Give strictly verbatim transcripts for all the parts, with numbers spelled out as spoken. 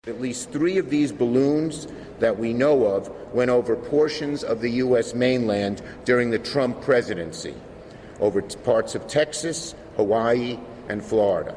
At least three of these balloons that we know of went over portions of the U S mainland during the Trump presidency, over t- parts of Texas, Hawaii, and Florida.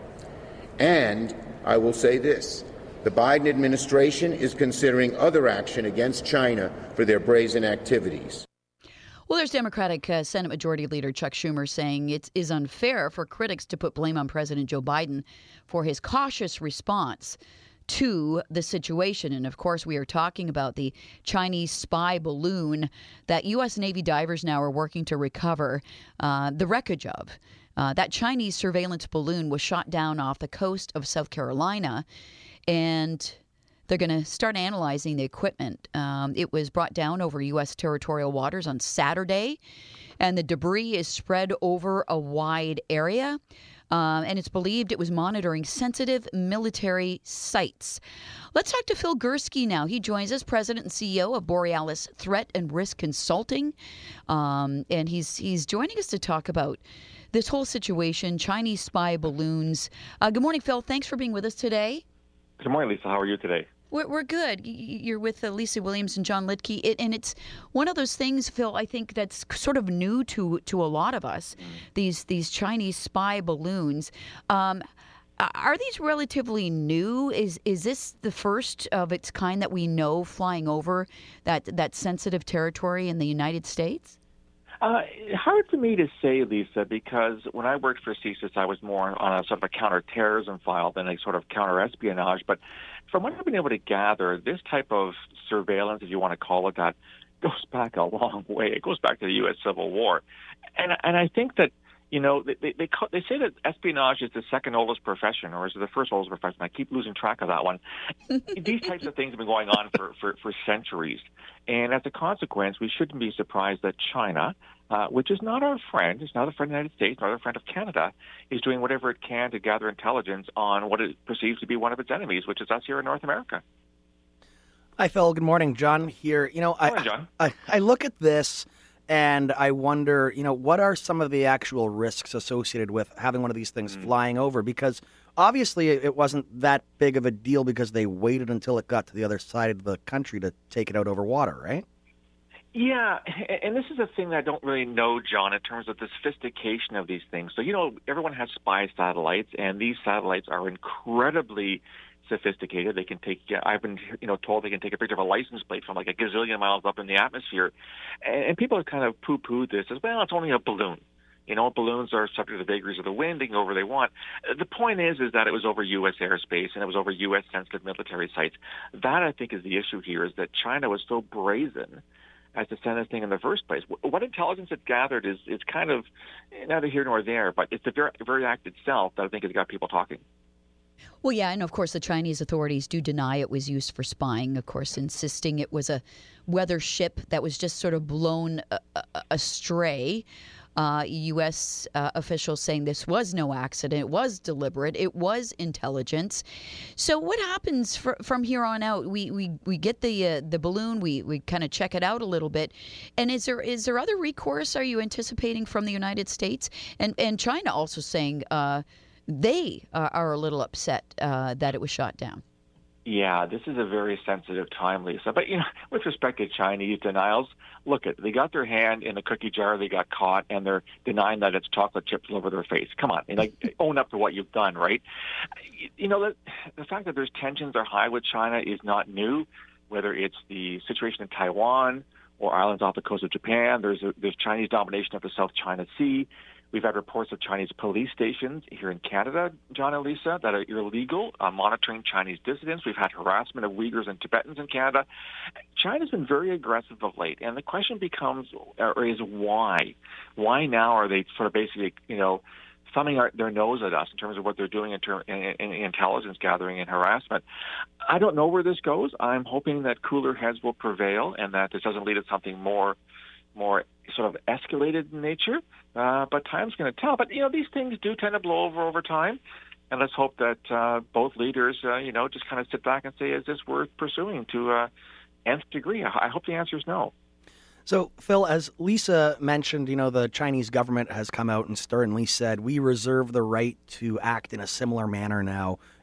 And I will say this, the Biden administration is considering other action against China for their brazen activities. Well, there's Democratic uh, Senate Majority Leader Chuck Schumer saying it is unfair for critics to put blame on President Joe Biden for his cautious response to the situation. And of course, we are talking about the Chinese spy balloon that U S Navy divers now are working to recover uh, the wreckage of. Uh, that Chinese surveillance balloon was shot down off the coast of South Carolina, and they're going to start analyzing the equipment. Um, it was brought down over U S territorial waters on Saturday, and the debris is spread over a wide area. Um, and it's believed it was monitoring sensitive military sites. Let's talk to Phil Gurski now. He joins us, President and C E O of Borealis Threat and Risk Consulting. Um, and he's he's joining us to talk about this whole situation, Chinese spy balloons. Uh, good morning, Phil. Thanks for being with us today. Good morning, Lisa. How are you today? We're, we're good. You're with uh, Lisa Williams and John Litke. It, and it's one of those things, Phil, I think that's sort of new to to a lot of us, mm. these these Chinese spy balloons. Um, are these relatively new? Is is this the first of its kind that we know flying over that, that sensitive territory in the United States? Uh, hard for me to say, Lisa, because when I worked for C S I S, I was more on a sort of a counterterrorism file than a sort of counterespionage. But from what I've been able to gather, this type of surveillance, if you want to call it that, goes back a long way. It goes back to the U S Civil War. And and I think that, you know, they they, they, call, they say that espionage is the second oldest profession, or is it the first oldest profession? I keep losing track of that one. These types of things have been going on for, for, for centuries. And as a consequence, we shouldn't be surprised that China, uh, which is not our friend, it's not a friend of the United States, not a friend of Canada, is doing whatever it can to gather intelligence on what it perceives to be one of its enemies, which is us here in North America. Hi, Phil. Good morning. John here. You know, I, morning, John. I, I look at this and I wonder, you know, what are some of the actual risks associated with having one of these things mm. flying over? Because obviously it wasn't that big of a deal because they waited until it got to the other side of the country to take it out over water, right? Yeah, and this is a thing that I don't really know, John, in terms of the sophistication of these things. So, you know, everyone has spy satellites, and these satellites are incredibly sophisticated. They can take, I've been, you know, told they can take a picture of a license plate from like a gazillion miles up in the atmosphere. And people have kind of poo-pooed this as, well, it's only a balloon. You know, balloons are subject to the vagaries of the wind. They can go where they want. The point is, is that it was over U S airspace and it was over U S sensitive military sites. That, I think, is the issue here, is that China was so brazen as to send this thing in the first place. What intelligence it gathered is, is kind of neither here nor there, but it's the very, very act itself that I think has got people talking. Well, yeah, and of course the Chinese authorities do deny it was used for spying, of course, insisting it was a weather ship that was just sort of blown uh, astray. Uh, U S uh, officials saying this was no accident, it was deliberate, it was intelligence. So what happens fr- from here on out? We we, we get the uh, the balloon, we, we kind of check it out a little bit, and is there is there other recourse are you anticipating from the United States? And and China also saying uh, they are, are a little upset uh, that it was shot down. Yeah, this is a very sensitive time, Lisa. But, you know, with respect to Chinese denials, look, at they got their hand in a cookie jar, they got caught, and they're denying that it's chocolate chips all over their face. Come on, and, like, own up to what you've done, right? You know, the, the fact that there's tensions are high with China is not new, whether it's the situation in Taiwan or islands off the coast of Japan. There's a, there's Chinese domination of the South China Sea. We've had reports of Chinese police stations here in Canada, John and Lisa, that are illegal, uh, monitoring Chinese dissidents. We've had harassment of Uyghurs and Tibetans in Canada. China's been very aggressive of late, and the question becomes, or is why? Why now are they sort of basically, you know, thumbing our, their nose at us in terms of what they're doing in, term, in, in intelligence gathering and harassment? I don't know where this goes. I'm hoping that cooler heads will prevail and that this doesn't lead to something more more sort of escalated in nature, uh, but time's going to tell. But, you know, these things do tend to blow over over time, and let's hope that uh, both leaders, uh, you know, just kind of sit back and say, is this worth pursuing to uh, nth degree? I, I hope the answer is no. So, Phil, as Lisa mentioned, you know, the Chinese government has come out and sternly said, we reserve the right to act in a similar manner now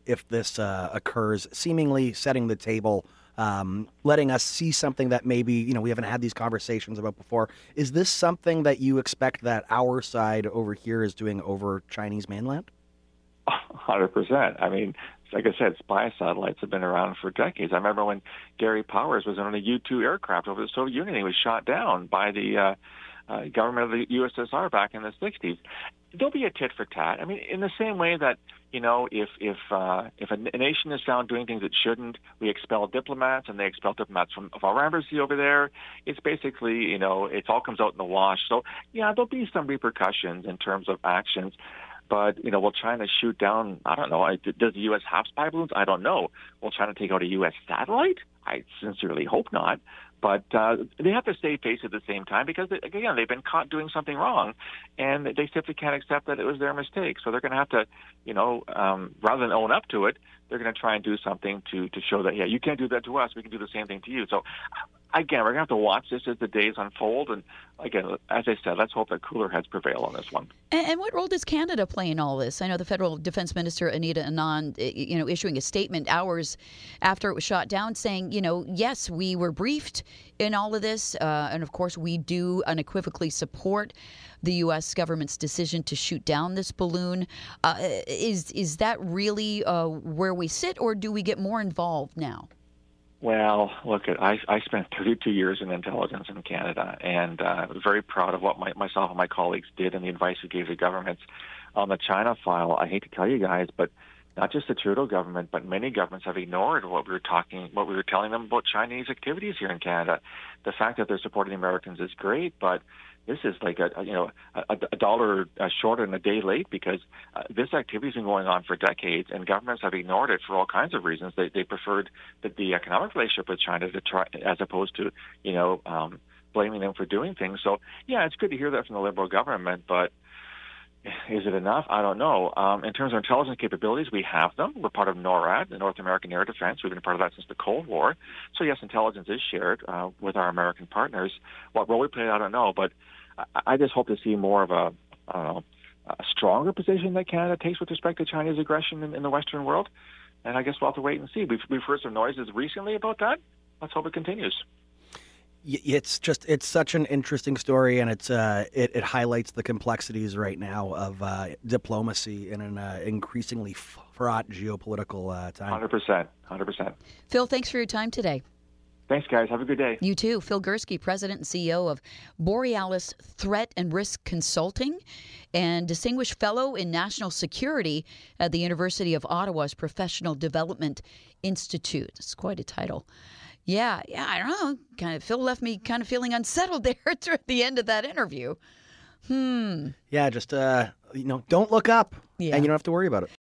if this uh, occurs, seemingly setting the table, um, letting us see something that maybe, you know, we haven't had these conversations about before. Is this something that you expect that our side over here is doing over Chinese mainland? one hundred percent. I mean, like I said, spy satellites have been around for decades. I remember when Gary Powers was on a U two aircraft over the Soviet Union. He was shot down by the uh, uh, government of the U S S R back in the sixties. There'll be a tit for tat. I mean, in the same way that, you know, if if uh, if a, a nation is found doing things it shouldn't, we expel diplomats, and they expel diplomats from of our embassy over there. It's basically, you know, it all comes out in the wash. So, yeah, there'll be some repercussions in terms of actions. But, you know, will China shoot down, I don't know, does the U S have spy balloons? I don't know. Will China take out a U S satellite? I sincerely hope not. But uh, they have to stay face at the same time because, they, again, they've been caught doing something wrong, and they simply can't accept that it was their mistake. So they're going to have to, you know, um, rather than own up to it, they're going to try and do something to, to show that, yeah, you can't do that to us. We can do the same thing to you. So, again, we're going to have to watch this as the days unfold. And, again, as I said, let's hope that cooler heads prevail on this one. And, and what role does Canada play in all this? I know the federal defense minister, Anita Anand, you know, issuing a statement hours after it was shot down saying, you know, yes, we were briefed in all of this. Uh, and, of course, we do unequivocally support the U S government's decision to shoot down this balloon. Uh, is, is that really uh, where we sit, or do we get more involved now? Well, look, I, I spent thirty-two years in intelligence in Canada, and uh, was very proud of what my, myself and my colleagues did and the advice we gave the governments on the China file. I hate to tell you guys, but not just the Trudeau government, but many governments have ignored what we were talking, what we were telling them about Chinese activities here in Canada. The fact that they're supporting the Americans is great, but this is like a, you know a, a dollar short and a day late, because uh, this activity has been going on for decades, and governments have ignored it for all kinds of reasons. They they preferred the, the economic relationship with China to try, as opposed to you know um, blaming them for doing things. So yeah, it's good to hear that from the Liberal government, but is it enough? I don't know. Um, in terms of intelligence capabilities, we have them. We're part of NORAD, the North American Air Defense. We've been part of that since the Cold War. So yes, intelligence is shared uh, with our American partners. What role we play, I don't know, but I just hope to see more of a, I don't know, a stronger position that Canada takes with respect to Chinese aggression in, in the Western world. And I guess we'll have to wait and see. We've, we've heard some noises recently about that. Let's hope it continues. It's just, it's such an interesting story, and it's uh, it, it highlights the complexities right now of uh, diplomacy in an uh, increasingly fraught geopolitical uh, time. one hundred percent. one hundred percent. Phil, thanks for your time today. Thanks, guys. Have a good day. You too. Phil Gursky, President and C E O of Borealis Threat and Risk Consulting and Distinguished Fellow in National Security at the University of Ottawa's Professional Development Institute. It's quite a title. Yeah, yeah, I don't know. Kind of, Phil left me kind of feeling unsettled there at the end of that interview. Hmm. Yeah, just, uh, you know, don't look up, yeah. and you don't have to worry about it.